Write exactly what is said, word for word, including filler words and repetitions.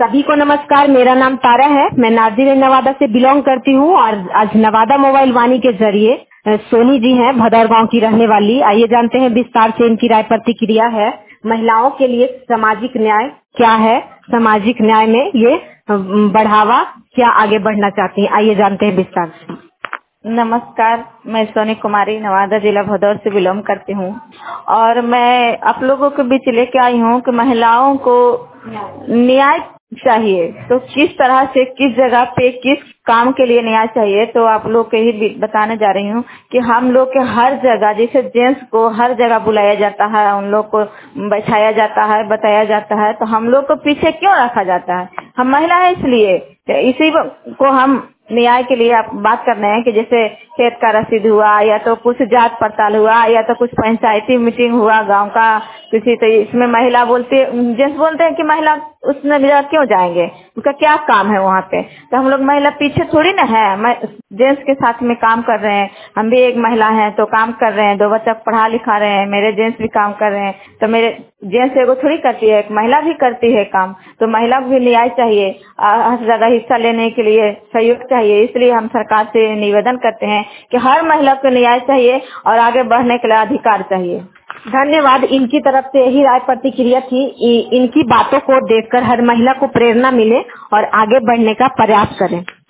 सभी को नमस्कार। मेरा नाम तारा है। मैं नाजिर नवादा से बिलोंग करती हूँ और आज नवादा मोबाइल वाणी के जरिए अ, सोनी जी हैं भदौर गांव की रहने वाली। आइए जानते हैं विस्तार से इनकी राय प्रतिक्रिया है। महिलाओं के लिए सामाजिक न्याय क्या है, सामाजिक न्याय में ये अ, बढ़ावा क्या आगे बढ़ना चाहती है, आइए जानते हैं विस्तार से। नमस्कार, मैं सोनी कुमारी नवादा जिला भदौर से बिलोंग करती हूँ और मैं आप लोगों के बीच लेके आई हूँ कि महिलाओं को न्याय चाहिए तो किस तरह से किस जगह पे किस काम के लिए न्याय चाहिए, तो आप लोग के ही बताने जा रही हूँ कि हम लोग के हर जगह जैसे जेंट्स को हर जगह बुलाया जाता है, उन लोग को बैठाया जाता है, बताया जाता है, तो हम लोग को पीछे क्यों रखा जाता है? हम महिला है इसलिए इसी को हम न्याय के लिए आप बात कर रहे हैं कि जैसे खेत का रसीद हुआ या तो कुछ जांच पड़ताल हुआ या तो कुछ पंचायती मीटिंग हुआ गांव का किसी, तो इसमें महिला बोलती है, जेंट्स बोलते हैं कि महिला उसमें क्यों जाएंगे, उसका क्या काम है वहाँ पे? तो हम लोग महिला पीछे थोड़ी ना है, मैं जेंट्स के साथ में काम कर रहे हैं, हम भी एक महिला हैं तो काम कर रहे हैं, दो बच्चा पढ़ा लिखा रहे हैं, मेरे जेंट्स भी काम कर रहे हैं, तो मेरे जेंट्स एगो थोड़ी करती है, एक महिला भी करती है काम, तो महिला को भी न्याय चाहिए, हर जगह हिस्सा लेने के लिए सहयोग चाहिए। इसलिए हम सरकार से निवेदन करते हैं कि हर महिला को न्याय चाहिए और आगे बढ़ने के लिए अधिकार चाहिए। धन्यवाद। इनकी तरफ से यही राय प्रतिक्रिया थी। इ- इनकी बातों को देखकर हर महिला को प्रेरणा मिले और आगे बढ़ने का प्रयास करें।